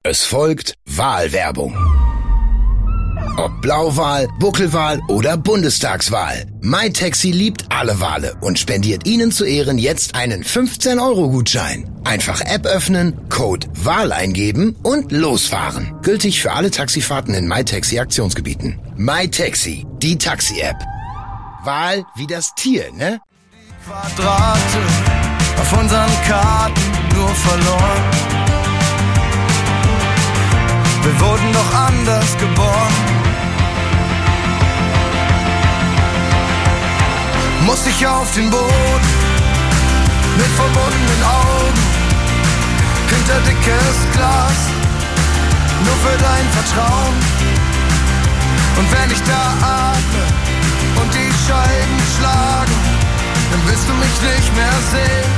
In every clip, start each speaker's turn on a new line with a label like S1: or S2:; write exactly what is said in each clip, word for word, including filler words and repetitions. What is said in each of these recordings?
S1: Es folgt Wahlwerbung. Ob Blauwahl, Buckelwahl oder Bundestagswahl. MyTaxi liebt alle Wale und spendiert Ihnen zu Ehren jetzt einen fünfzehn Euro Gutschein. Einfach App öffnen, Code Wahl eingeben und losfahren. Gültig für alle Taxifahrten in MyTaxi Aktionsgebieten. MyTaxi, die Taxi-App. Wahl wie das Tier, ne?
S2: Quadrate auf unseren Karten nur verloren. Wir wurden doch anders geboren. Muss ich auf den Boden mit verbundenen Augen hinter dickes Glas, nur für dein Vertrauen. Und wenn ich da atme und die Scheiben schlagen, dann willst du mich nicht mehr sehen.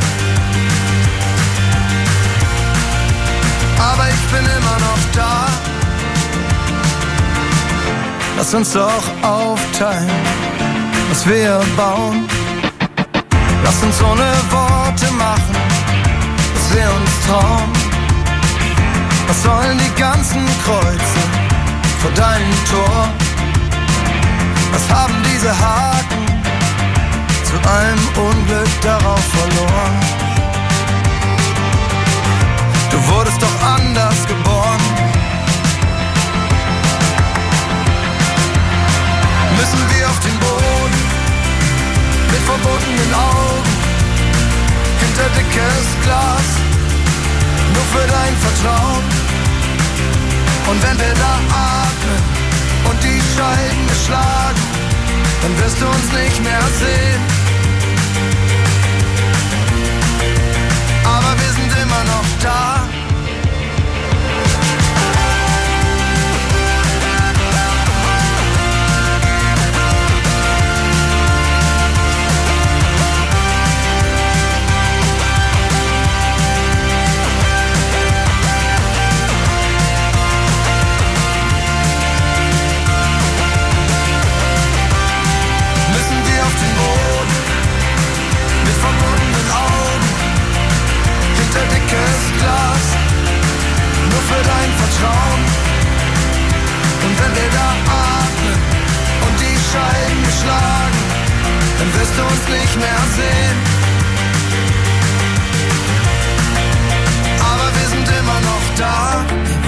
S2: Aber ich bin immer noch da. Lass uns doch aufteilen, was wir bauen. Lass uns ohne Worte machen, was wir uns trauen. Was sollen die ganzen Kreuze vor deinem Tor? Was haben diese Haken zu einem Unglück darauf verloren? Du wurdest doch anders geboren. Müssen wir auf den Boden mit verbundenen Augen hinter dickes Glas, nur für dein Vertrauen. Und wenn wir da atmen und die Scheiben beschlagen, dann wirst du uns nicht mehr sehen. Aber wir sind immer noch da. Glas, nur für dein Vertrauen. Und wenn wir da atmen und die Scheiben schlagen, dann wirst du uns nicht mehr sehen. Aber wir sind immer noch da.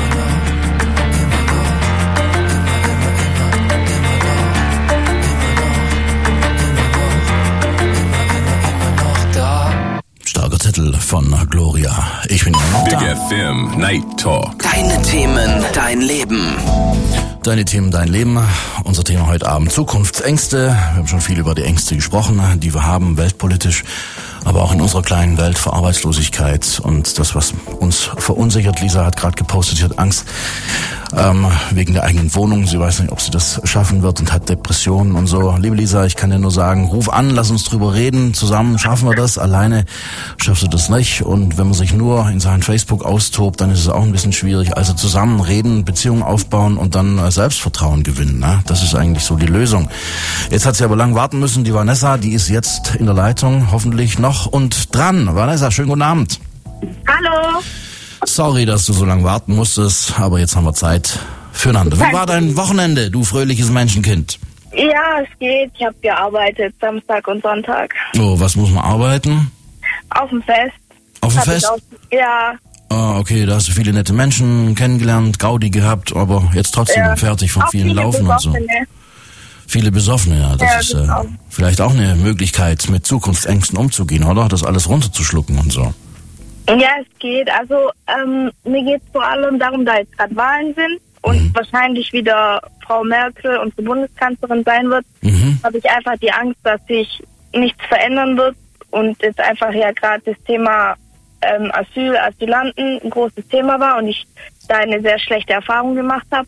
S3: Starker Titel von Gloria. Ich bin immer noch da.
S4: Big F M Night Talk.
S5: Deine Themen, dein Leben.
S3: Deine Themen, dein Leben. Unser Thema heute Abend: Zukunftsängste. Wir haben schon viel über die Ängste gesprochen, die wir haben, weltpolitisch, aber auch in unserer kleinen Welt vor Arbeitslosigkeit und das, was uns verunsichert. Lisa hat gerade gepostet, sie hat Angst ähm, wegen der eigenen Wohnung. Sie weiß nicht, ob sie das schaffen wird und hat Depressionen und so. Liebe Lisa, ich kann dir nur sagen, ruf an, lass uns drüber reden. Zusammen schaffen wir das, alleine schaffst du das nicht. Und wenn man sich nur in Sachen Facebook austobt, dann ist es auch ein bisschen schwierig. Also zusammen reden, Beziehungen aufbauen und dann äh, Selbstvertrauen gewinnen. Ne? Das ist eigentlich so die Lösung. Jetzt hat sie aber lang warten müssen, die Vanessa, die ist jetzt in der Leitung, hoffentlich noch und dran. Vanessa, schönen guten Abend.
S6: Hallo.
S3: Sorry, dass du so lange warten musstest, aber jetzt haben wir Zeit füreinander. Wie war dein Wochenende, du fröhliches Menschenkind?
S6: Ja, es geht. Ich habe gearbeitet, Samstag und Sonntag.
S3: Oh, was muss man arbeiten?
S6: Auf dem Fest.
S3: Auf dem
S6: Hab
S3: Fest?
S6: ich auch, ja.
S3: Ah, okay, da hast du viele nette Menschen kennengelernt, Gaudi gehabt, aber jetzt trotzdem
S6: ja.
S3: fertig von
S6: auch
S3: vielen
S6: viele
S3: Laufen und so.
S6: Besoffene.
S3: Viele Besoffene, ja. Das
S6: ja,
S3: ist
S6: genau.
S3: äh, vielleicht auch eine Möglichkeit, mit Zukunftsängsten umzugehen, oder? Das alles runterzuschlucken und so.
S6: Ja, es geht. Also ähm, mir geht es vor allem darum, da jetzt gerade Wahlen sind und mhm. wahrscheinlich wieder Frau Merkel unsere Bundeskanzlerin sein wird, mhm. habe ich einfach die Angst, dass sich nichts verändern wird und jetzt einfach ja gerade das Thema ähm, Asyl, Asylanten ein großes Thema war und ich da eine sehr schlechte Erfahrung gemacht habe.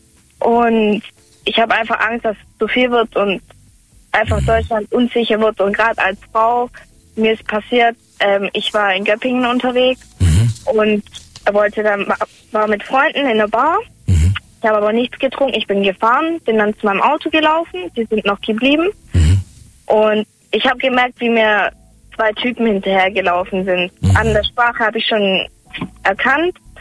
S6: Und ich habe einfach Angst, dass es zu viel wird und einfach Deutschland unsicher wird. Und gerade als Frau, mir ist passiert, ähm, ich war in Göppingen unterwegs mhm. und wollte dann, war mit Freunden in der Bar. Mhm. Ich habe aber nichts getrunken. Ich bin gefahren, bin dann zu meinem Auto gelaufen. Die sind noch geblieben. Mhm. Und ich habe gemerkt, wie mir zwei Typen hinterhergelaufen sind. Mhm. An der Sprache habe ich schon erkannt.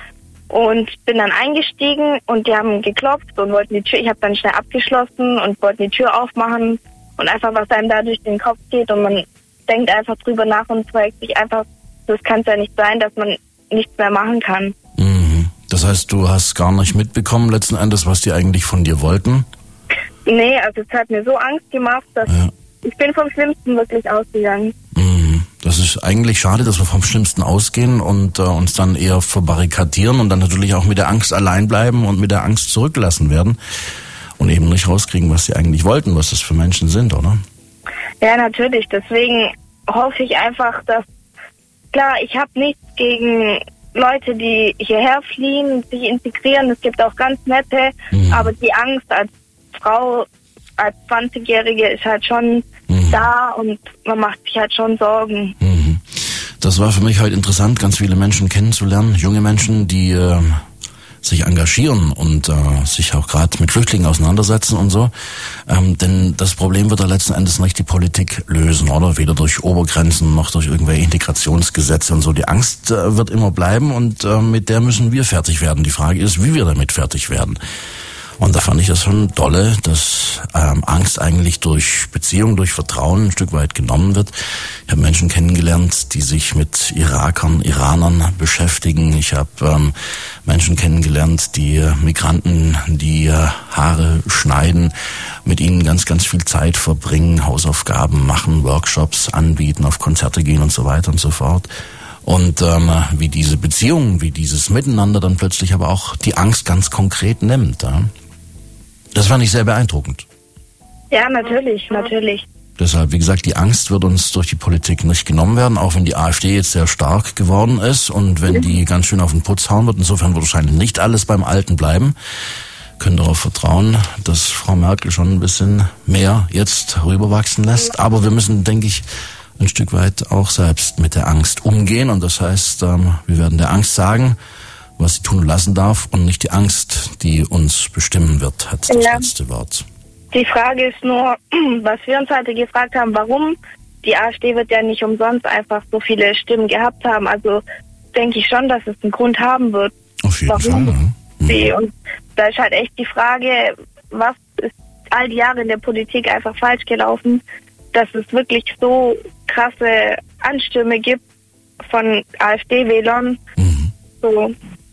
S6: und bin dann eingestiegen und die haben geklopft und wollten die Tür, ich habe dann schnell abgeschlossen und wollten die Tür aufmachen und einfach, was einem da durch den Kopf geht und man denkt einfach drüber nach und fragt sich einfach, das kann es ja nicht sein, dass man nichts mehr machen kann.
S3: Mhm. Das heißt, du hast gar nicht mitbekommen letzten Endes, was die eigentlich von dir wollten?
S6: Nee, also es hat mir so Angst gemacht, dass
S3: Ja.
S6: ich bin vom Schlimmsten wirklich ausgegangen.
S3: Mhm. Das ist eigentlich schade, dass wir vom Schlimmsten ausgehen und äh, uns dann eher verbarrikadieren und dann natürlich auch mit der Angst allein bleiben und mit der Angst zurückgelassen werden und eben nicht rauskriegen, was sie eigentlich wollten, was das für Menschen sind, oder?
S6: Ja, natürlich. Deswegen hoffe ich einfach, dass, klar, ich habe nichts gegen Leute, die hierher fliehen, sich integrieren. Es gibt auch ganz nette, mhm. aber die Angst als Frau, als zwanzigjährige ist halt schon mhm. da und man macht sich halt schon Sorgen.
S3: Mhm. Das war für mich heute interessant, ganz viele Menschen kennenzulernen, junge Menschen, die äh, sich engagieren und äh, sich auch gerade mit Flüchtlingen auseinandersetzen und so. Ähm, denn das Problem wird ja letzten Endes nicht die Politik lösen, oder? Weder durch Obergrenzen noch durch irgendwelche Integrationsgesetze und so. Die Angst äh, wird immer bleiben und äh, mit der müssen wir fertig werden. Die Frage ist, wie wir damit fertig werden. Und da fand ich das schon dolle, dass ähm, Angst eigentlich durch Beziehung, durch Vertrauen ein Stück weit genommen wird. Ich habe Menschen kennengelernt, die sich mit Irakern, Iranern beschäftigen. Ich habe ähm, Menschen kennengelernt, die äh, Migranten, die äh, Haare schneiden, mit ihnen ganz, ganz viel Zeit verbringen, Hausaufgaben machen, Workshops anbieten, auf Konzerte gehen und so weiter und so fort. Und ähm, wie diese Beziehung, wie dieses Miteinander dann plötzlich aber auch die Angst ganz konkret nimmt. Ja? Das fand ich sehr beeindruckend.
S6: Ja, natürlich, natürlich.
S3: Deshalb, wie gesagt, die Angst wird uns durch die Politik nicht genommen werden, auch wenn die AfD jetzt sehr stark geworden ist und wenn die ganz schön auf den Putz hauen wird. Insofern wird wahrscheinlich nicht alles beim Alten bleiben. Können darauf vertrauen, dass Frau Merkel schon ein bisschen mehr jetzt rüberwachsen lässt. Aber wir müssen, denke ich, ein Stück weit auch selbst mit der Angst umgehen. Und das heißt, ähm, wir werden der Angst sagen, was sie tun und lassen darf und nicht die Angst, die uns bestimmen wird, hat das
S6: ja.
S3: letzte Wort.
S6: Die Frage ist nur, was wir uns heute gefragt haben, warum? Die AfD wird ja nicht umsonst einfach so viele Stimmen gehabt haben. Also denke ich schon, dass es einen Grund haben wird.
S3: Auf jeden
S6: warum
S3: Fall.
S6: sie. Und da ist halt echt die Frage, was ist all die Jahre in der Politik einfach falsch gelaufen, dass es wirklich so krasse Anstürme gibt von AfD-Wählern.
S3: Mhm.
S6: So,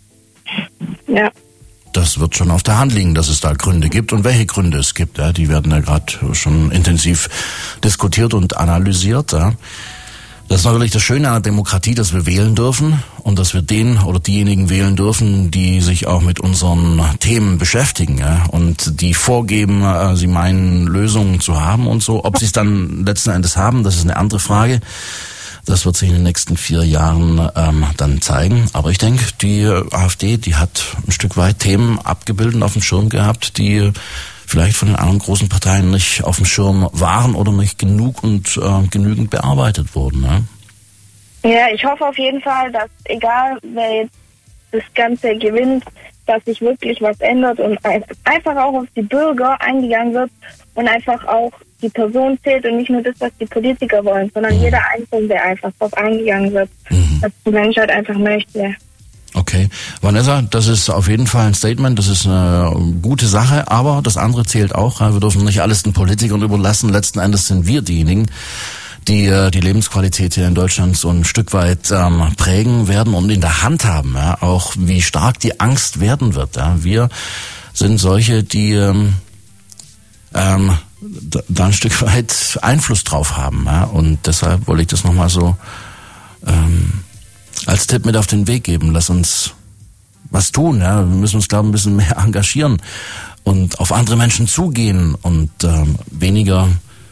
S6: ja.
S3: Das wird schon auf der Hand liegen, dass es da Gründe gibt und welche Gründe es gibt. Ja, die werden ja gerade schon intensiv diskutiert und analysiert. Ja. Das ist natürlich das Schöne an der Demokratie, dass wir wählen dürfen und dass wir den oder diejenigen wählen dürfen, die sich auch mit unseren Themen beschäftigen, ja, und die vorgeben, äh, sie meinen Lösungen zu haben und so. Ob sie es dann letzten Endes haben, das ist eine andere Frage. Das wird sich in den nächsten vier Jahren ähm, dann zeigen. Aber ich denke, die AfD, die hat ein Stück weit Themen abgebildet und auf dem Schirm gehabt, die vielleicht von den anderen großen Parteien nicht auf dem Schirm waren oder nicht genug und äh, genügend bearbeitet wurden. Ne?
S6: Ja, ich hoffe auf jeden Fall, dass egal wer jetzt das Ganze gewinnt, dass sich wirklich was ändert und einfach auch auf die Bürger eingegangen wird und einfach auch die Person zählt und nicht nur das, was die Politiker wollen, sondern mhm. jeder Einzelne einfach drauf eingegangen wird, mhm. was die Menschheit einfach möchte.
S3: Okay. Vanessa, das ist auf jeden Fall ein Statement, das ist eine gute Sache, aber das andere zählt auch. Wir dürfen nicht alles den Politikern überlassen. Letzten Endes sind wir diejenigen, die die Lebensqualität hier in Deutschland so ein Stück weit ähm, prägen werden und in der Hand haben, ja, auch wie stark die Angst werden wird. Ja. Wir sind solche, die ähm, ähm, da, da ein Stück weit Einfluss drauf haben. Ja. Und deshalb wollte ich das nochmal so ähm, als Tipp mit auf den Weg geben. Lass uns was tun. Ja. Wir müssen uns, glaube ich, ein bisschen mehr engagieren und auf andere Menschen zugehen und ähm, weniger,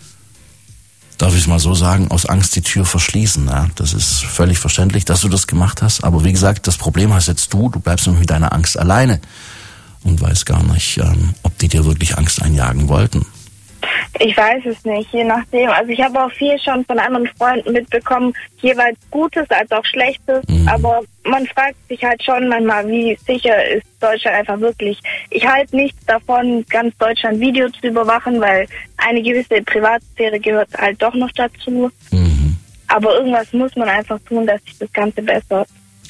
S3: darf ich es mal so sagen, aus Angst die Tür verschließen. Ja. Das ist völlig verständlich, dass du das gemacht hast. Aber wie gesagt, das Problem hast jetzt du. Du bleibst nämlich mit deiner Angst alleine und weißt gar nicht, ähm, ob die dir wirklich Angst einjagen wollten.
S6: Ich weiß es nicht, je nachdem. Also ich habe auch viel schon von anderen Freunden mitbekommen, jeweils Gutes als auch Schlechtes. Mhm. Aber man fragt sich halt schon manchmal, wie sicher ist Deutschland einfach wirklich. Ich halte nichts davon, ganz Deutschland Video zu überwachen, weil eine gewisse Privatsphäre gehört halt doch noch dazu. Mhm. Aber irgendwas muss man einfach tun, dass sich das Ganze bessert.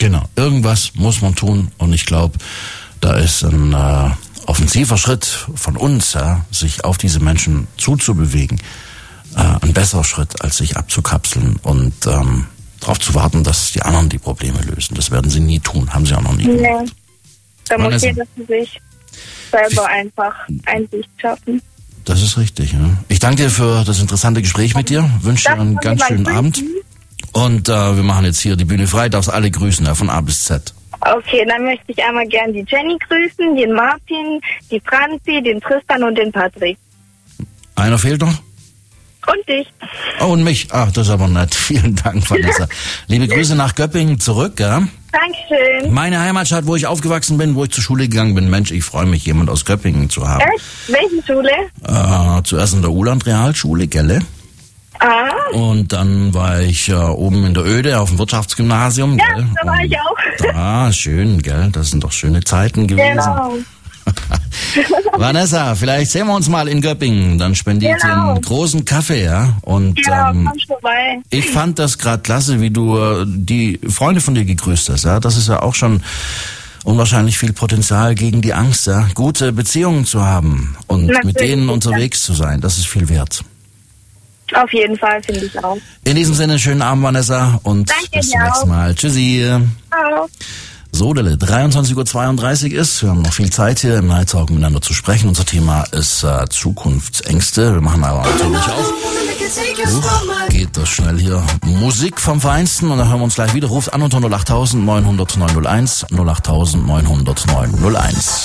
S3: Genau, irgendwas muss man tun und ich glaube, da ist ein äh, offensiver Schritt von uns, ja, sich auf diese Menschen zuzubewegen, äh, ein besserer Schritt, als sich abzukapseln und ähm, darauf zu warten, dass die anderen die Probleme lösen. Das werden sie nie tun, haben sie auch noch nie
S6: Nee.
S3: gemacht.
S6: Da muss
S3: Vanessa.
S6: jeder für sich selber einfach Einsicht schaffen.
S3: Das ist richtig. Ja. Ich danke dir für das interessante Gespräch mit dir, wünsche dir einen ganz schönen Abend und äh, wir machen jetzt hier die Bühne frei, darfst alle grüßen, ja, von A bis Z.
S6: Okay, dann möchte ich einmal gern die Jenny grüßen, den Martin, die Franzi, den Tristan und den Patrick.
S3: Einer fehlt noch?
S6: Und dich.
S3: Oh, und mich. Ach, das ist aber nett. Vielen Dank, Vanessa. Liebe Grüße nach Göppingen zurück, ja?
S6: Dankeschön.
S3: Meine Heimatstadt, wo ich aufgewachsen bin, wo ich zur Schule gegangen bin. Mensch, ich freue mich, jemand aus Göppingen zu haben.
S6: Echt? Welche Schule?
S3: Äh, zuerst in der Uland-Realschule, gelle?
S6: Ah.
S3: Und dann war ich äh, oben in der Öde auf dem Wirtschaftsgymnasium,
S6: Ja,
S3: gell?
S6: da war
S3: Und
S6: ich auch.
S3: Ah, schön, gell? Das sind doch schöne Zeiten gewesen.
S6: Genau.
S3: Vanessa, vielleicht sehen wir uns mal in Göppingen. Dann spendiert ihr
S6: Genau.
S3: einen großen Kaffee, ja? Und
S6: Ja,
S3: ähm,
S6: komm vorbei.
S3: ich fand das gerade klasse, wie du äh, die Freunde von dir gegrüßt hast. Ja? Das ist ja auch schon unwahrscheinlich viel Potenzial gegen die Angst, ja? Gute Beziehungen zu haben und
S6: Natürlich,
S3: mit denen
S6: ja.
S3: unterwegs zu sein. Das ist viel wert.
S6: Auf jeden Fall, finde ich auch.
S3: In diesem Sinne, schönen Abend, Vanessa, und
S6: Danke
S3: bis zum
S6: dir
S3: nächsten
S6: auch.
S3: Mal. Tschüssi.
S6: Ciao.
S3: So, Delle, dreiundzwanzig Uhr zweiunddreißig ist. Wir haben noch viel Zeit hier im Night Talk miteinander zu sprechen. Unser Thema ist äh, Zukunftsängste. Wir machen aber natürlich auch, Huch, geht das schnell hier, Musik vom Feinsten. Und dann hören wir uns gleich wieder. Ruft an unter null acht neun null null neun null eins, null acht neun null null neun null eins.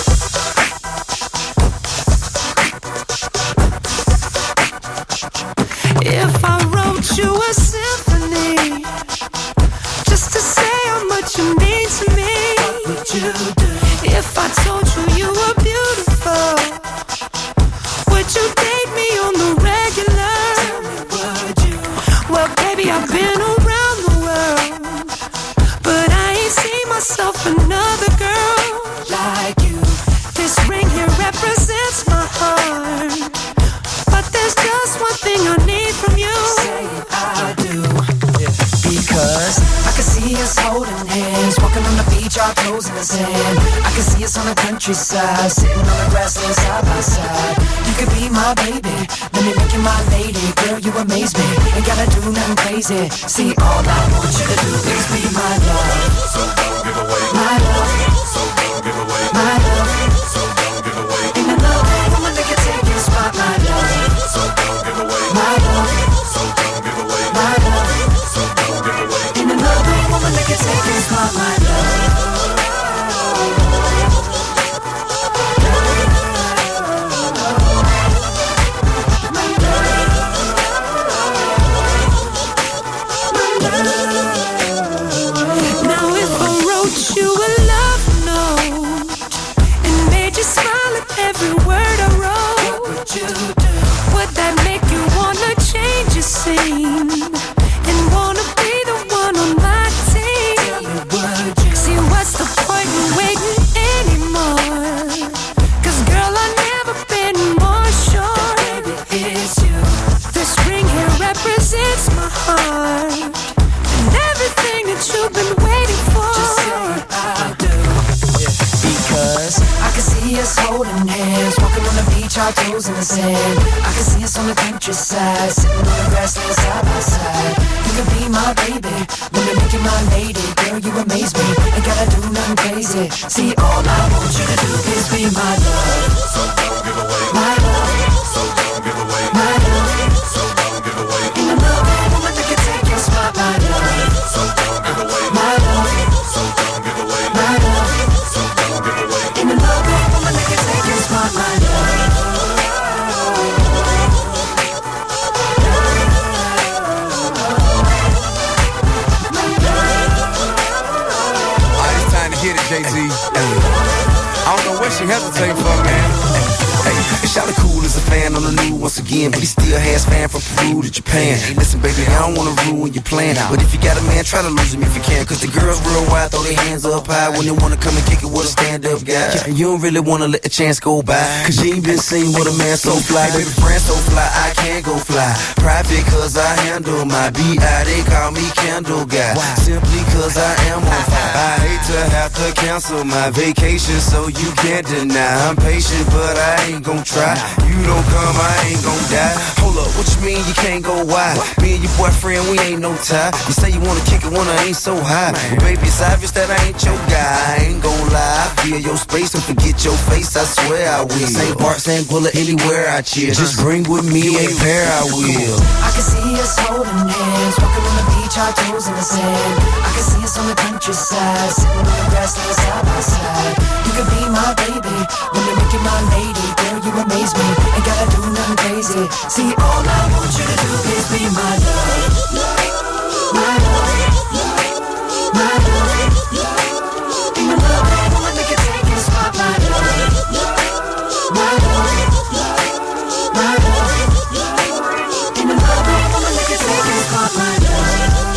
S7: If I wrote you a symphony, just to say how much you mean to me, what would you do? If I told you you were beautiful, would you date me on the regular? Tell me, would you? Well, baby, I've been around the world, but I ain't seen myself another girl like you. This ring here represents my heart, but there's just one thing I need from you. Say I do. Because I can see us holding hands, walking on the beach, our toes in the sand. I can see us on the countryside, sitting on the grassland side by side. You could be my baby, let me make you my lady. Girl, you amaze me, ain't gotta do nothing crazy. See, all I want you to do is be my love. So don't give away my love. So don't give away my love. So don't give away. Ain't another woman that can take your spot, my love. So don't give away my love. So don't give away my love. So don't give away. Ain't another woman that can take your spot, my love. Now if I wrote you a love note and made you smile at every word I wrote, what would you do? Would that make you wanna change your scene and wanna be the one on my team? Tell me, would you? See, what's the point in waiting anymore? Cause girl, I've never been more sure that baby, it's you. This ring here represents my heart and everything that you've been waiting for. Just say I do. Because I can see us holding hands, walking on the beach, our toes in the sand. I can see us on the countryside, sitting on the grassland side by side. You can be my baby, let me make you my lady. Girl, you amaze me, ain't gotta do nothing crazy. See, all I want you to do is be my love. So don't give away my love. So don't give away my love. So don't give away. Ain't another woman that can take your spot, my love. So don't give away my love. So don't give away my love. So don't give away. Ain't another woman that can take your spot, my love.
S2: All right, it's time to hit it, Jay-Z.
S8: I don't know what she hesitating for, man.
S2: Hey, hey, Shawty cool as a fan on the new once again, but he still has fan from Peru to Japan. Listen, baby, I don't wanna ruin your plan, but if you got a man, try to lose him if you can. Cause the girls worldwide throw their hands up high when they wanna come and kick it with a stand-up guy. And you don't really wanna let the chance go by, cause you ain't been seen with a man so fly. Baby, friend so fly, I can't go fly. Private cause I handle my B I, they call me Candle Guy. Simply cause I am on fire. I hate to have to cancel my vacation, so you can't deny. I'm patient, but I ain't gon' try. You don't come, I ain't gon' die. Hold up, what you mean you can't go wide? Me and your boyfriend, we ain't no tie. You say you wanna kick it when I ain't so high. Well, baby, it's obvious that I ain't your guy. I ain't gon' lie, I feel your space and forget your face, I swear I will. Saint Bart, Saint Bullet, anywhere I chill. Just bring with me a pair, I will.
S7: I can see us holding hands, walking on the beach, our toes in the sand. I can see us on the countryside, sitting on the grass, laying side by side. You could be my baby, when you make you my lady. Girl, you amaze me, ain't gotta do nothing crazy. See, all I want you to do is be my love. My love, my love. Be my love, I wanna make it take your spot. My love, my love, my love. Be my love, I wanna make it take your spot. My love.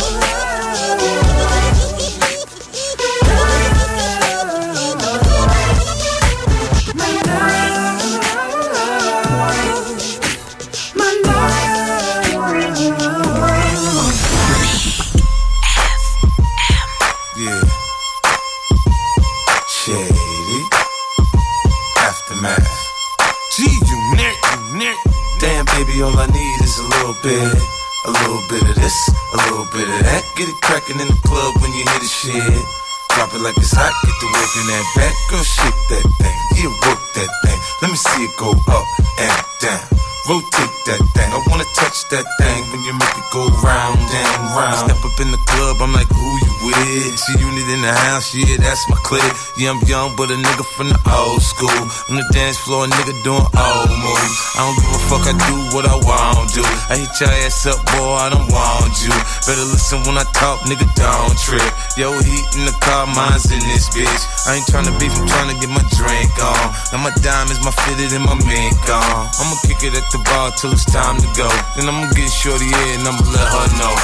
S2: Baby, all I need is a little bit, a little bit of this, a little bit of that. Get it crackin' in the club when you hear the shit. Drop it like it's hot, get the work in that back. Girl, shake that thing, yeah, work that thing. Let me see it go up and down. Rotate that thing, I wanna touch that thing when you make it go round and round. Step up in the club, I'm like, who you with? See unit in the house, yeah, that's my clique. Yeah, I'm young, but a nigga from the old school. On the dance floor, a nigga doing old moves. I don't give a fuck, I do what I want to. I hit your ass up, boy, I don't want you. Better listen when I talk, nigga, don't trip. Yo, heat in the car, mine's in this bitch. I ain't tryna beef, I'm tryna get my drink on. Now my diamonds, my fitted, and my mink on. I'ma kick it at the bar till it's time to go. Then I'ma get shorty in and I'ma let her know.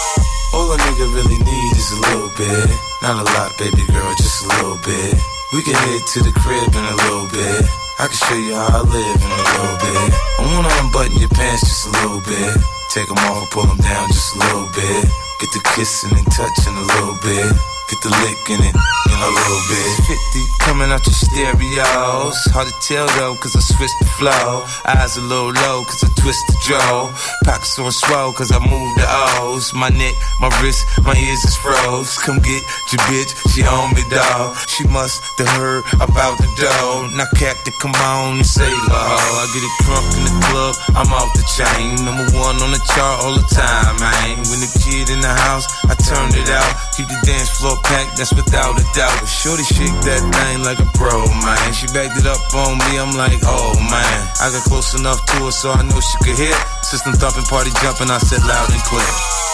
S2: All a nigga really need is a little bit. Not a lot, baby girl, just a little bit. We can head to the crib in a little bit. I can show you how I live in a little bit. I wanna unbutton your pants just a little bit. Take them off and pull them down just a little bit. Get the kissing and touching a little bit. Get the licking it in a little bit. fifty coming out your stereos. Hard to tell though, cause I switched the flow. Eyes a little low, cause I twist the jaw. Pockets on swole, cause I move the O's. My neck, my wrist, my ears is froze. Come get your bitch, she on me, dawg. She must have heard about the dough. Now Captain, come on and say low. I get it crunk in the club, I'm off the chain. Number one on the chart all the time, man. When the kid in the house, I turned it out. Keep the dance floor packed, that's without a doubt. But shorty shake that thing like a pro, man. She backed it up on me, I'm like, oh man. I got close enough to her so I know she could hear. System thumping, party jumping, I said loud and clear.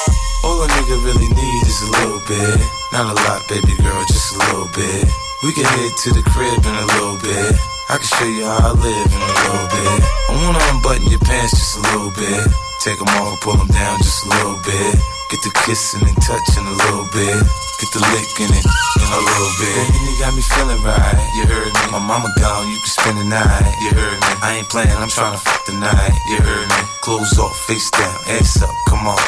S2: All a nigga really need is a little bit. Not a lot, baby girl, just a little bit. We can head to the crib in a little bit. I can show you how I live in a little bit. I wanna unbutton your pants just a little bit. Take them off, pull them down just a little bit. Get the kissing and touching a little bit. Get the licking it in a little bit. Baby, you got me feeling right, you heard me. My mama gone, you can spend the night, you heard me. I ain't playing, I'm trying to fuck the night, you heard me. Clothes off, face down, ass up, come on.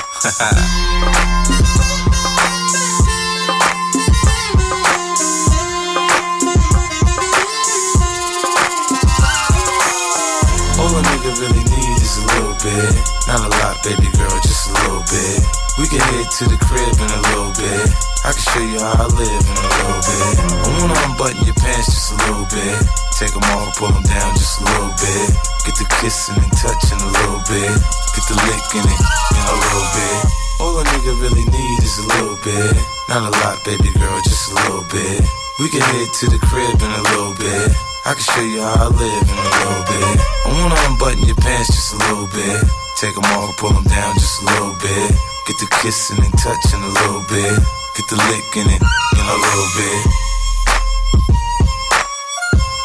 S2: All a nigga really need is a little bit. Not a lot, baby girl, just a little bit. We can head to the crib in a little bit. I can show you how I live in a little bit. I wanna unbutton your pants just a little bit. Take them off, pull them down just a little bit. Get the kissing and touching a little bit. Get the licking it in a little bit. All a nigga really need is a little bit. Not a lot, baby girl, just a little bit. We can head to the crib in a little bit. I can show you how I live in a little bit. I wanna unbutton your pants just a little bit. Take them off, pull them down just a little bit. Get the kissing and touching a little bit. Get the licking it in a little bit.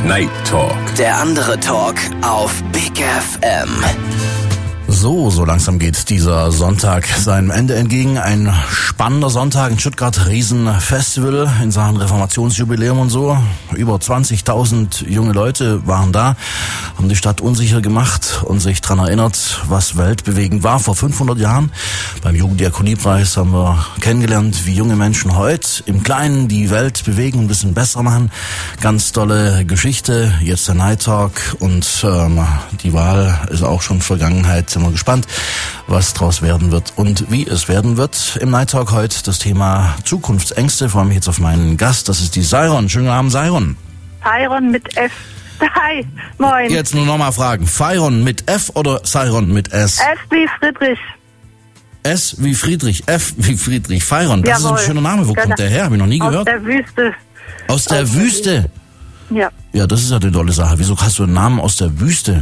S4: Night Talk.
S5: Der andere Talk auf Big F M.
S3: So, so langsam geht dieser Sonntag seinem Ende entgegen. Ein spannender Sonntag in Stuttgart, Riesenfestival in Sachen Reformationsjubiläum und so. Über zwanzigtausend junge Leute waren da, haben die Stadt unsicher gemacht und sich daran erinnert, was weltbewegend war vor fünfhundert Jahren. Beim Jugenddiakoniepreis haben wir kennengelernt, wie junge Menschen heute im Kleinen die Welt bewegen und ein bisschen besser machen. Ganz tolle Geschichte, jetzt der Night Talk und ähm, die Wahl ist auch schon Vergangenheit. Sind wir gespannt, was draus werden wird und wie es werden wird. Im Night Talk heute das Thema Zukunftsängste. Ich freue mich jetzt auf meinen Gast, das ist die Sairon. Schönen Abend, Sairon.
S6: Sairon mit F. Hi, moin.
S3: Jetzt nur nochmal fragen. Sairon mit F oder Sairon mit S?
S6: F wie Friedrich.
S3: S wie Friedrich, F wie Friedrich. Sairon, das
S6: Jawohl.
S3: ist ein schöner Name. Wo
S6: Genau.
S3: kommt der her? Habe ich noch nie
S6: Aus
S3: gehört.
S6: der Wüste.
S3: Aus der
S6: Aus
S3: Wüste?
S6: der Ja.
S3: Ja, das ist ja eine tolle Sache. Wieso hast du einen Namen aus der Wüste?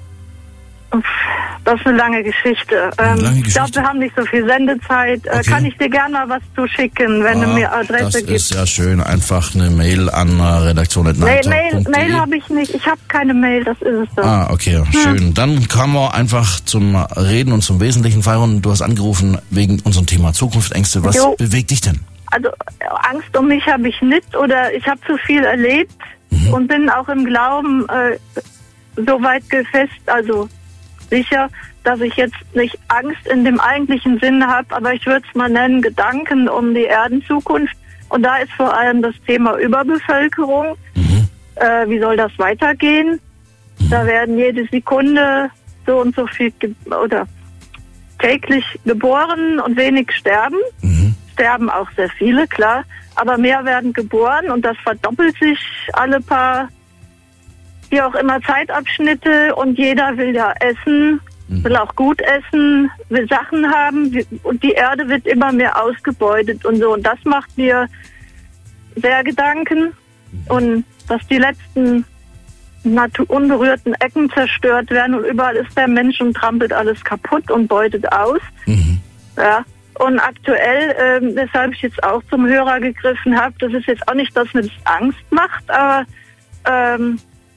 S6: Das ist eine lange Geschichte.
S3: Eine
S6: Ähm,
S3: lange
S6: ich glaube,
S3: Geschichte.
S6: wir haben nicht so viel Sendezeit. Äh,
S3: Okay.
S6: Kann ich dir gerne mal was zuschicken, wenn
S3: Ah,
S6: du mir Adresse
S3: das
S6: gibst?
S3: ist ja schön. Einfach eine Mail an äh, redaktion punkt
S6: Mail,
S3: night talk
S6: Mail,
S3: punkt de.
S6: Mail habe ich nicht. Ich habe keine Mail, das ist es doch.
S3: Ah, okay, schön. Dann kommen wir einfach zum Reden und zum Wesentlichen. Sairon, du hast angerufen wegen unserem Thema Zukunftsängste. Was
S6: Jo.
S3: bewegt dich denn?
S6: Also äh, Angst um mich habe ich nicht oder ich habe zu viel erlebt
S3: Mhm.
S6: und bin auch im Glauben äh, so weit gefasst, also sicher, dass ich jetzt nicht Angst in dem eigentlichen Sinne habe, aber ich würde es mal nennen, Gedanken um die Erdenzukunft. Und da ist vor allem das Thema Überbevölkerung.
S3: Mhm.
S6: Äh, wie soll das weitergehen?
S3: Mhm.
S6: Da werden jede Sekunde so und so viel ge oder täglich geboren und wenig sterben.
S3: Mhm.
S6: Sterben auch sehr viele, klar. Aber mehr werden geboren und das verdoppelt sich alle paar, wie auch immer, Zeitabschnitte. Und jeder will ja essen,
S3: Mhm.
S6: will auch gut essen, will Sachen haben. Und die Erde wird immer mehr ausgebeutet und so. Und das macht mir sehr Gedanken. Und dass die letzten Natur unberührten Ecken zerstört werden und überall ist der Mensch und trampelt alles kaputt und beutet aus.
S3: Mhm.
S6: Ja. Und aktuell, ähm, weshalb ich jetzt auch zum Hörer gegriffen habe, das ist jetzt auch nicht, dass mir das Angst macht, aber ähm,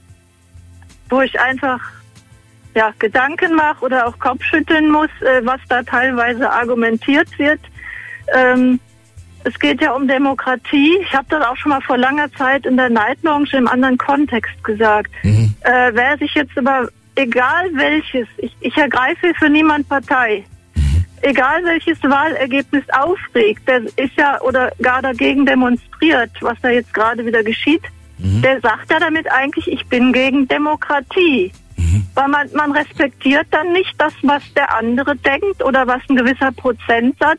S6: wo ich einfach ja, Gedanken mache oder auch Kopfschütteln muss, äh, was da teilweise argumentiert wird. Ähm, es geht ja um Demokratie. Ich habe das auch schon mal vor langer Zeit in der Night Lounge im anderen Kontext gesagt.
S3: Mhm.
S6: Äh, wer sich jetzt über, egal welches, ich, ich ergreife für niemand Partei, egal welches Wahlergebnis aufregt, der ist ja oder gar dagegen demonstriert, was da jetzt gerade wieder geschieht,
S3: Mhm.
S6: der sagt ja damit eigentlich, ich bin gegen Demokratie.
S3: Mhm.
S6: Weil man, man respektiert dann nicht das, was der andere denkt oder was ein gewisser Prozentsatz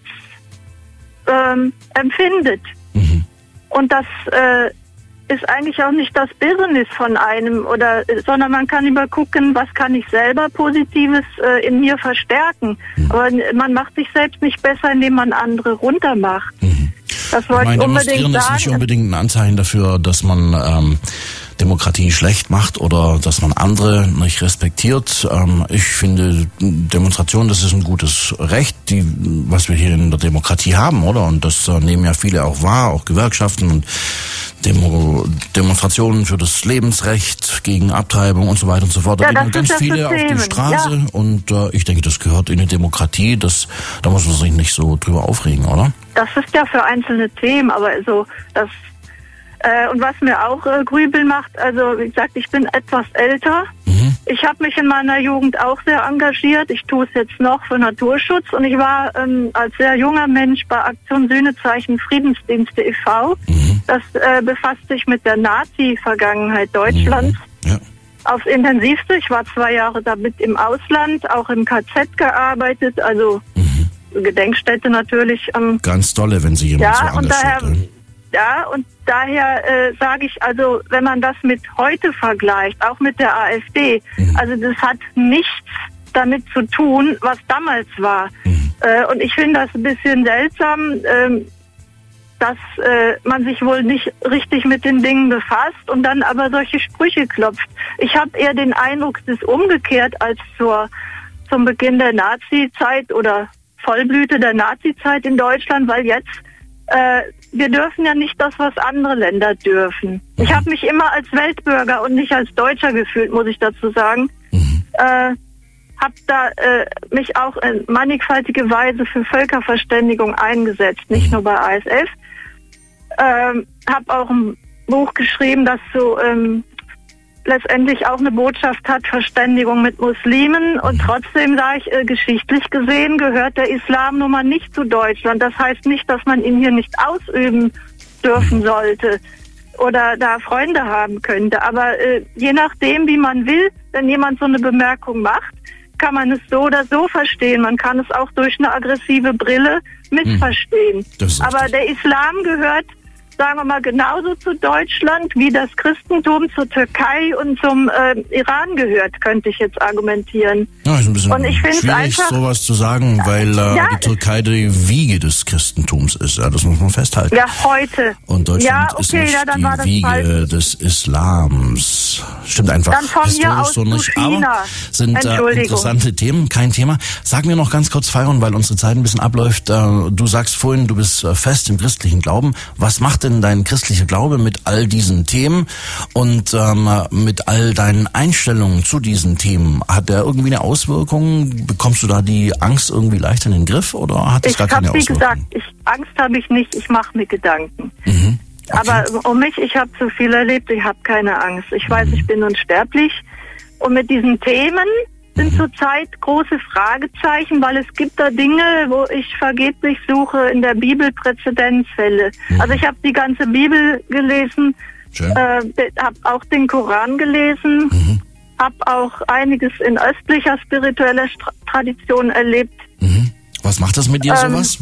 S6: ähm, empfindet.
S3: Mhm.
S6: Und das äh, ist eigentlich auch nicht das Business von einem, oder, sondern man kann lieber gucken, was kann ich selber Positives äh, in mir verstärken.
S3: Mhm.
S6: Aber man macht sich selbst nicht besser, indem man andere runtermacht.
S3: Mhm.
S6: Das
S3: Ich
S6: wollte ich
S3: meine,
S6: unbedingt
S3: demonstrieren ist nicht
S6: sagen.
S3: unbedingt ein Anzeichen dafür, dass man ähm, Demokratie schlecht macht oder dass man andere nicht respektiert. Ähm, ich finde, Demonstration, das ist ein gutes Recht, die, was wir hier in der Demokratie haben, oder? Und das äh, nehmen ja viele auch wahr, auch Gewerkschaften und Demo Demonstrationen für das Lebensrecht gegen Abtreibung und so weiter und so fort. Da
S6: Ja,
S3: gehen
S6: das
S3: ganz
S6: ist das
S3: viele auf die
S6: System,
S3: Straße
S6: ja.
S3: und äh, ich denke, das gehört in eine Demokratie. Das, da muss man sich nicht so drüber aufregen, oder?
S6: Das ist ja für einzelne Themen, aber so das äh, und was mir auch äh, Grübel macht, also wie gesagt, ich bin etwas älter.
S3: Mhm.
S6: Ich habe mich in meiner Jugend auch sehr engagiert. Ich tue es jetzt noch für Naturschutz und ich war ähm, als sehr junger Mensch bei Aktion Sühnezeichen Friedensdienste e V
S3: Mhm.
S6: Das äh, befasst sich mit der Nazi-Vergangenheit Deutschlands.
S3: Mhm. Ja.
S6: Aufs Intensivste. Ich war zwei Jahre damit im Ausland, auch im K Z gearbeitet, also
S3: Mhm.
S6: Gedenkstätte natürlich. Ähm,
S3: Ganz tolle, wenn Sie jemand
S6: ja,
S3: so
S6: und daher,
S3: engagiert.
S6: ja, und daher äh, sage ich, also wenn man das mit heute vergleicht, auch mit der AfD,
S3: Mhm.
S6: also das hat nichts damit zu tun, was damals war.
S3: Mhm.
S6: Äh, und ich finde das ein bisschen seltsam, ähm, dass äh, man sich wohl nicht richtig mit den Dingen befasst und dann aber solche Sprüche klopft. Ich habe eher den Eindruck, es ist umgekehrt als zur, zum Beginn der Nazi-Zeit oder Vollblüte der Nazi-Zeit in Deutschland, weil jetzt äh,
S9: wir dürfen ja nicht das, was andere Länder dürfen. Ich habe mich immer als Weltbürger und nicht als Deutscher gefühlt, muss ich dazu sagen.
S3: Mhm.
S9: Äh, habe da äh, mich auch in mannigfaltige Weise für Völkerverständigung eingesetzt, nicht nur bei A S F. Ähm, habe auch ein Buch geschrieben, das so ähm, letztendlich auch eine Botschaft hat, Verständigung mit Muslimen. Und trotzdem sage ich, äh, geschichtlich gesehen gehört der Islam nun mal nicht zu Deutschland. Das heißt nicht, dass man ihn hier nicht ausüben dürfen sollte oder da Freunde haben könnte. Aber äh, je nachdem, wie man will, wenn jemand so eine Bemerkung macht, kann man es so oder so verstehen. Man kann es auch durch eine aggressive Brille missverstehen.
S3: Das ist
S9: Aber
S3: richtig.
S9: der Islam gehört, sagen wir mal, genauso zu Deutschland, wie das Christentum zur Türkei und zum äh, Iran gehört, könnte ich jetzt argumentieren.
S3: Ja, ist ein bisschen
S9: Und ich find's
S3: schwierig,
S9: einfach-
S3: sowas zu sagen, weil äh,
S9: Ja,
S3: die Türkei die Wiege des Christentums ist. Ja, das muss man festhalten.
S9: Ja, heute.
S3: Und Deutschland
S9: Ja,
S3: ist
S9: okay,
S3: nicht
S9: ja, dann
S3: die
S9: war das
S3: Wiege
S9: falsch.
S3: des Islams. Stimmt einfach
S9: Dann von mir
S3: historisch
S9: aus
S3: so
S9: zu
S3: nicht.
S9: China.
S3: Aber sind äh,
S9: Entschuldigung.
S3: interessante Themen, kein Thema. Sag mir noch ganz kurz, Feiron, weil unsere Zeit ein bisschen abläuft. Äh, du sagst vorhin, du bist äh, fest im christlichen Glauben. Was macht denn dein christlicher Glaube mit all diesen Themen und ähm, mit all deinen Einstellungen zu diesen Themen? Hat der irgendwie eine Auswirkung? Bekommst du da die Angst irgendwie leicht in den Griff oder hat es
S9: Ich
S3: gar keine
S9: habe, wie
S3: Auswirkung?
S9: gesagt, ich, Angst habe ich nicht, ich mache mir Gedanken.
S3: Mhm. Okay.
S9: Aber um mich, ich habe zu viel erlebt, ich habe keine Angst. Ich weiß, ich bin unsterblich. Und mit diesen Themen sind zurzeit große Fragezeichen, weil es gibt da Dinge, wo ich vergeblich suche in der Bibel Präzedenzfälle.
S3: Mhm.
S9: Also ich habe die ganze Bibel gelesen,
S3: Schön.
S9: äh, habe auch den Koran gelesen,
S3: Mhm.
S9: habe auch einiges in östlicher spiritueller Stra- Tradition erlebt.
S3: Mhm. Was macht das mit dir,
S9: Ähm,
S3: sowas?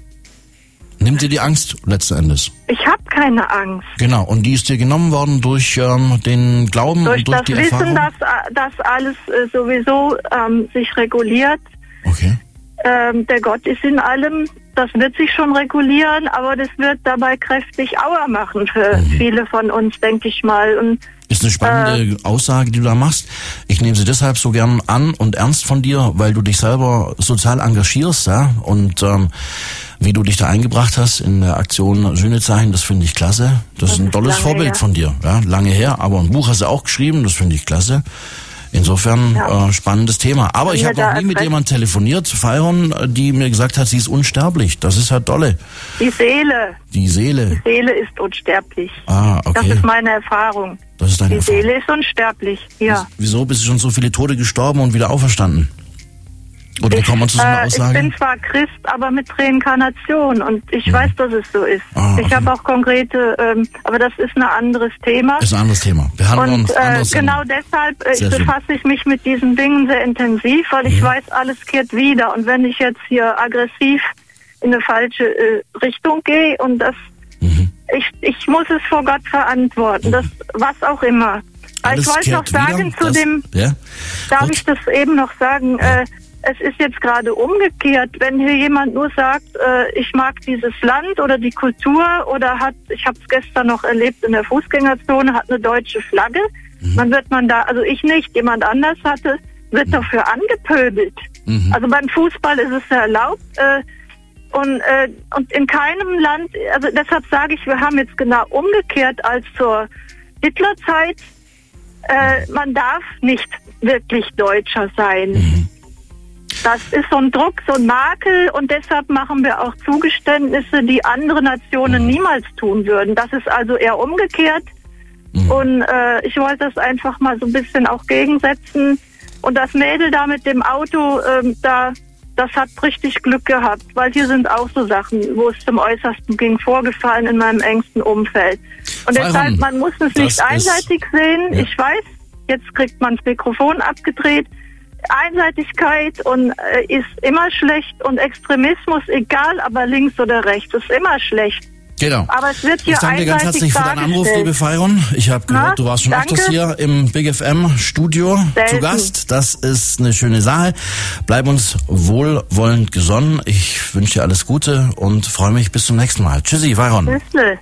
S3: Nimmt dir die Angst letzten Endes?
S9: Ich habe keine Angst.
S3: Genau, und die ist dir genommen worden durch ähm, den Glauben
S9: Durch
S3: und durch
S9: das
S3: die
S9: Wissen,
S3: Erfahrung?
S9: dass, dass alles äh, sowieso ähm, sich reguliert.
S3: Okay.
S9: Ähm, der Gott ist in allem. Das wird sich schon regulieren, aber das wird dabei kräftig Aua machen für
S3: Mhm.
S9: viele von uns, denke ich mal. Und
S3: Ist eine spannende
S9: Äh.
S3: Aussage, die du da machst. Ich nehme sie deshalb so gern an und ernst von dir, weil du dich selber sozial engagierst, ja, und ähm, wie du dich da eingebracht hast in der Aktion Sühnezeichen, das finde ich klasse. Das, ist ein
S9: ist
S3: tolles
S9: lange
S3: Vorbild
S9: her.
S3: von dir, ja, lange her, aber ein Buch hast du auch geschrieben, das finde ich klasse. Insofern
S9: Ja.
S3: äh, spannendes Thema. Aber
S9: Wenn
S3: ich
S9: wir
S3: habe
S9: da
S3: noch nie mit
S9: erst-
S3: jemand telefoniert, Feiron, die mir gesagt hat, sie ist unsterblich. Das ist halt tolle.
S9: die Seele,
S3: Die Seele.
S9: die Seele ist unsterblich.
S3: Ah,
S9: Das
S3: okay.
S9: ist meine Erfahrung.
S3: Das ist deine
S9: Die
S3: Erfahrung.
S9: Seele ist unsterblich, ja.
S3: Wieso bist du schon so viele Tode gestorben und wieder auferstanden? Oder wie kommt man zu so einer
S9: Äh, ich
S3: Aussage?
S9: bin zwar Christ, aber mit Reinkarnation und ich weiß, dass es so ist.
S3: Ah,
S9: Ich
S3: okay.
S9: habe auch konkrete, ähm, aber das ist ein anderes Thema.
S3: Ist ein anderes Thema. Wir haben
S9: Und
S3: uns
S9: äh,
S3: anderes
S9: genau deshalb äh,
S3: Sehr schön.
S9: befasse ich mich mit diesen Dingen sehr intensiv, weil ich
S3: Mhm.
S9: weiß, alles kehrt wieder. Und wenn ich jetzt hier aggressiv in eine falsche äh, Richtung gehe und das,
S3: Mhm.
S9: ich, ich muss es vor Gott verantworten, das was auch immer. Aber
S3: Alles
S9: ich wollte noch
S3: kehrt
S9: sagen
S3: wieder,
S9: zu
S3: das-
S9: dem,
S3: Ja?
S9: darf
S3: Gut.
S9: ich das eben noch sagen, äh, es ist jetzt gerade umgekehrt, wenn hier jemand nur sagt, äh, ich mag dieses Land oder die Kultur oder hat, ich habe es gestern noch erlebt in der Fußgängerzone, hat eine deutsche Flagge,
S3: Mhm.
S9: dann wird man da, also ich nicht, jemand anders hatte, wird dafür angepöbelt.
S3: Mhm.
S9: Also beim Fußball ist es ja erlaubt äh, und, äh, und in keinem Land, also deshalb sage ich, wir haben jetzt genau umgekehrt als zur Hitlerzeit, äh, man darf nicht wirklich Deutscher sein.
S3: Mhm.
S9: Das ist so ein Druck, so ein Makel und deshalb machen wir auch Zugeständnisse, die andere Nationen niemals tun würden. Das ist also eher umgekehrt
S3: Mhm.
S9: und äh, ich wollte das einfach mal so ein bisschen auch gegensetzen. Und das Mädel da mit dem Auto, ähm, da, das hat richtig Glück gehabt, weil hier sind auch so Sachen, wo es zum Äußersten ging, vorgefallen in meinem engsten Umfeld. Und
S3: Feiern.
S9: deshalb, man muss es
S3: Das
S9: nicht
S3: ist-
S9: einseitig sehen.
S3: Ja.
S9: Ich weiß, jetzt kriegt man das Mikrofon abgedreht. Einseitigkeit und äh, ist immer schlecht und Extremismus, egal, aber links oder rechts, ist immer schlecht.
S3: Genau.
S9: Aber es wird hier
S3: Ich danke dir ganz
S9: einseitig
S3: herzlich für deinen Anruf,
S9: dargestellt.
S3: liebe Feiron. Ich habe gehört,
S9: Na,
S3: du warst schon
S9: danke.
S3: öfters hier im Big F M Studio
S9: Selten.
S3: zu Gast. Das ist eine schöne Sache. Bleib uns wohlwollend gesonnen. Ich wünsche dir alles Gute und freue mich bis zum nächsten Mal. Tschüssi, Feiron.
S9: Tschüssle.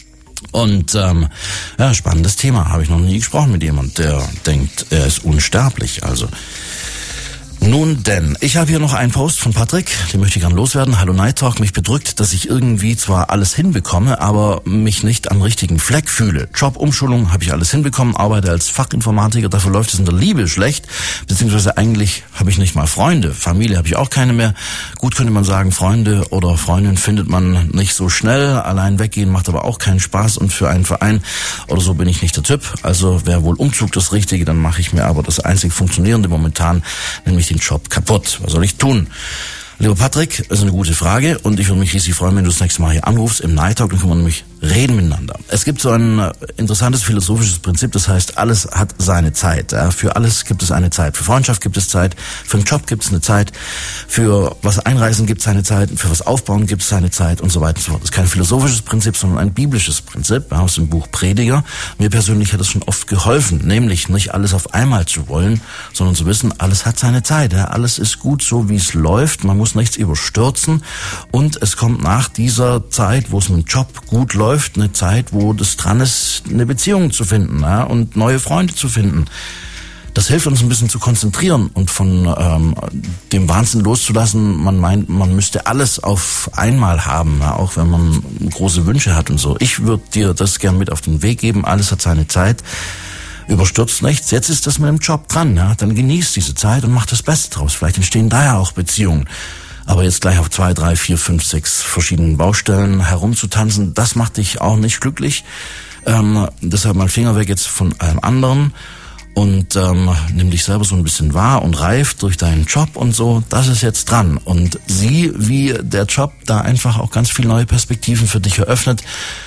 S3: Und ähm, ja, spannendes Thema. Habe ich noch nie gesprochen mit jemand, der denkt, er ist unsterblich. Also Nun denn, ich habe hier noch einen Post von Patrick, den möchte ich gerne loswerden. Hallo Night Talk, mich bedrückt, dass ich irgendwie zwar alles hinbekomme, aber mich nicht am richtigen Fleck fühle. Job, Umschulung habe ich alles hinbekommen, arbeite als Fachinformatiker, dafür läuft es in der Liebe schlecht, beziehungsweise eigentlich habe ich nicht mal Freunde. Familie habe ich auch keine mehr. Gut könnte man sagen, Freunde oder Freundin findet man nicht so schnell. Allein weggehen macht aber auch keinen Spaß und für einen Verein oder so bin ich nicht der Typ. Also wäre wohl Umzug das Richtige, dann mache ich mir aber das einzig Funktionierende momentan, nämlich den Job kaputt. Was soll ich tun? Lieber Patrick, das ist eine gute Frage und ich würde mich riesig freuen, wenn du das nächste Mal hier anrufst im Night Talk, dann können wir nämlich reden miteinander. Es gibt so ein interessantes philosophisches Prinzip, das heißt, alles hat seine Zeit. Ja, für alles gibt es eine Zeit. Für Freundschaft gibt es Zeit, für einen Job gibt es eine Zeit, für was einreisen gibt es eine Zeit, für was aufbauen gibt es eine Zeit und so weiter und so fort. Das ist kein philosophisches Prinzip, sondern ein biblisches Prinzip ja, aus dem Buch Prediger. Mir persönlich hat es schon oft geholfen, nämlich nicht alles auf einmal zu wollen, sondern zu wissen, alles hat seine Zeit. Ja, alles ist gut so, wie es läuft. Man muss nichts überstürzen und es kommt nach dieser Zeit, wo es mit dem Job gut läuft, eine Zeit, wo das dran ist, eine Beziehung zu finden ja, und neue Freunde zu finden. Das hilft uns ein bisschen zu konzentrieren und von ähm, dem Wahnsinn loszulassen. Man meint, man müsste alles auf einmal haben, ja, auch wenn man große Wünsche hat und so. Ich würde dir das gern mit auf den Weg geben. Alles hat seine Zeit. Überstürzt nichts. Jetzt ist das mit dem Job dran. Ja, dann genießt diese Zeit und macht das Beste draus. Vielleicht entstehen da ja auch Beziehungen. Aber jetzt gleich auf zwei, drei, vier, fünf, sechs verschiedenen Baustellen herumzutanzen, das macht dich auch nicht glücklich. Ähm, deshalb mal Finger weg jetzt von allem anderen und ähm, nimm dich selber so ein bisschen wahr und reif durch deinen Job und so. Das ist jetzt dran. Und sieh, wie der Job da einfach auch ganz viele neue Perspektiven für dich eröffnet.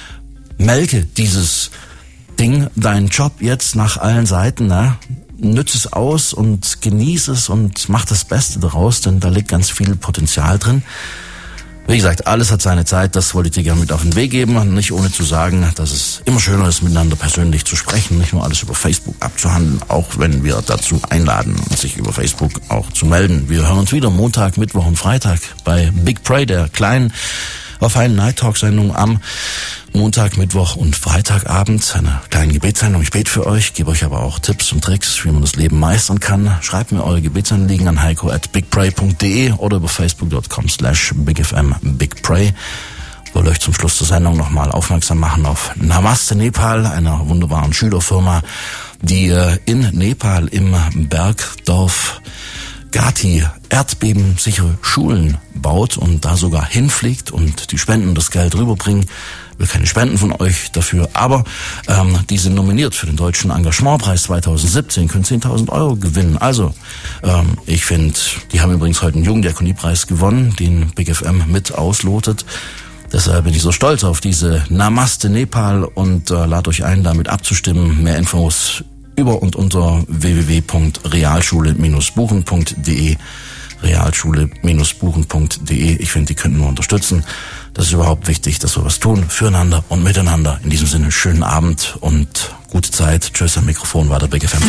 S3: Melke dieses Ding, deinen Job jetzt nach allen Seiten, ne? Nütz es aus und genieß es und mach das Beste daraus, denn da liegt ganz viel Potenzial drin. Wie gesagt, alles hat seine Zeit, das wollte ich dir gerne mit auf den Weg geben, nicht ohne zu sagen, dass es immer schöner ist, miteinander persönlich zu sprechen, nicht nur alles über Facebook abzuhandeln, auch wenn wir dazu einladen, sich über Facebook auch zu melden. Wir hören uns wieder Montag, Mittwoch und Freitag bei Big Pray, der kleinen auf eine Night Talk Sendung am Montag, Mittwoch und Freitagabend. Eine kleine Gebetssendung. Ich bete für euch, gebe euch aber auch Tipps und Tricks, wie man das Leben meistern kann. Schreibt mir eure Gebetsanliegen an heiko at bigpray punkt de oder über facebook dot com slash bigfm bigpray. Ich wollte euch zum Schluss der Sendung nochmal aufmerksam machen auf Namaste Nepal, einer wunderbaren Schülerfirma, die in Nepal im Bergdorf Gati erdbebensichere Schulen baut und da sogar hinfliegt und die Spenden das Geld rüberbringen. Ich will keine Spenden von euch dafür, aber ähm, die sind nominiert für den Deutschen Engagementpreis zwanzig siebzehn, können zehntausend Euro gewinnen. Also ähm, ich finde, die haben übrigens heute einen Jugenddiakoniepreis gewonnen, den Big F M mit auslotet. Deshalb bin ich so stolz auf diese Namaste Nepal und äh, lade euch ein, damit abzustimmen. Mehr Infos über und unter w w w punkt realschule Bindestrich buchen punkt de realschule Bindestrich buchen punkt de. Ich finde, die könnten nur unterstützen. Das ist überhaupt wichtig, dass wir was tun, füreinander und miteinander. In diesem Sinne, schönen Abend und gute Zeit. Tschüss, am Mikrofon war der Big F M.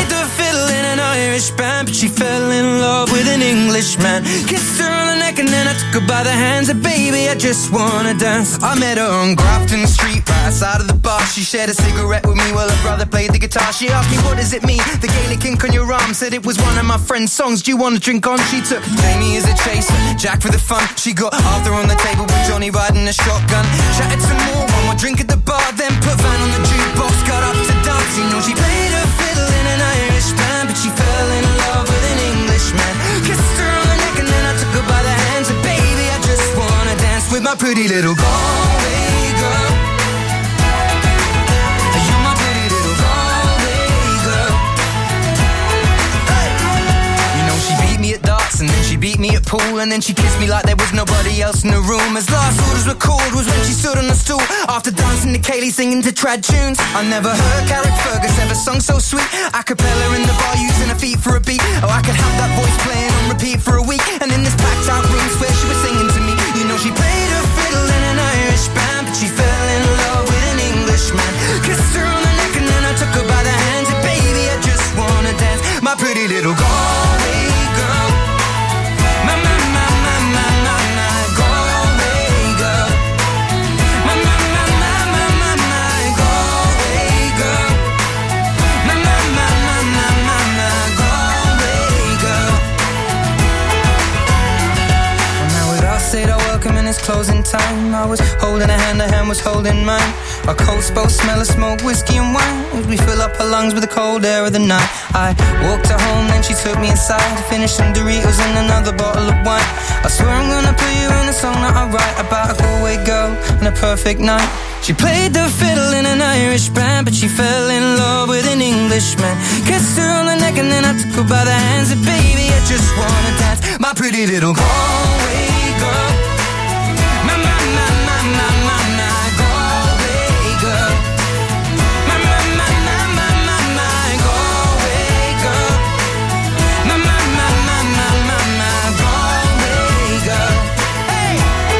S3: Irish band, but she fell in love with an Englishman. Kissed her on the neck and then I took her by the hands. And baby, I just wanna dance. I met her on Grafton Street, right outside of the bar. She shared a cigarette with me while her brother played the guitar. She asked me, what does it mean? The Gaelic ink on your arm. Said it was one of my friend's songs. Do you wanna drink on? She took Jamie as a chaser, Jack for the fun. She got Arthur on the table with Johnny riding a shotgun. Chatted some more, one more drink at the bar. Then put Van on the jukebox, got up to dance. You know she played her fiddle in an Irish band, but she fell in love with an Englishman. Kissed her on the neck and then I took her by the hands. And baby, I just wanna dance with my pretty little Galway girl. You're my pretty little Galway girl. Hey. You know she beat me at darts and then she beat me at pool. And then she kissed me like there was nobody else in the room. As last orders were called was when she stood on the stool after dancing to Kaylee singing to trad tunes. I never heard Carrick Fergus ever sung so sweet. A cappella in the bar using her feet for a beat. Oh, I could have that voice playing on repeat for a week. And in this packed out room where she was singing to me. You know she played her fiddle in an Irish band, but she fell in love with an Englishman. Kissed her on the neck and then I took her by the hands. And baby, I just wanna dance, my pretty little Galway girl. My, my, my, my, my, my, my Galway girl. My, my, my, my, my, my, my Galway girl. My, my, my, my, my, my, my Galway girl.
S10: closing time. I was holding her hand, her hand was holding mine. Our coats both smell of smoke, whiskey and wine, as we fill up her lungs with the cold air of the night. I walked her home, then she took me inside, finished some Doritos and another bottle of wine. I swear I'm gonna put you in a song that I write about a Galway girl and a perfect night. She played the fiddle in an Irish band, but she fell in love with an Englishman. Kissed her on the neck and then I took her by the hands. And baby, I just wanna dance, my pretty little Galway girl. My, my, my, my, my, my, my Galway girl. My, my, my, my, my, my, my Galway girl. My, my, my, my, my, my, my Galway girl. Hey!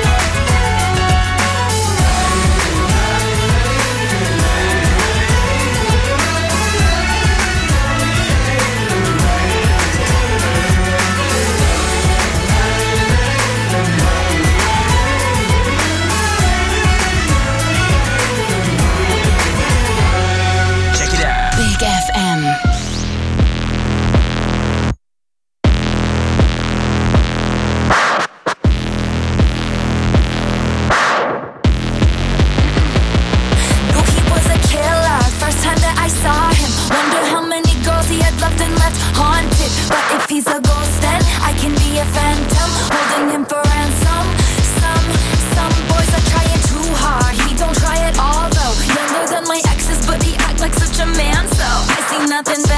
S7: He's a ghost and I can be a phantom, holding him for ransom. Some, some boys are trying too hard. He don't try at all though. Younger than my exes, but he act like such a man. So I see nothing better.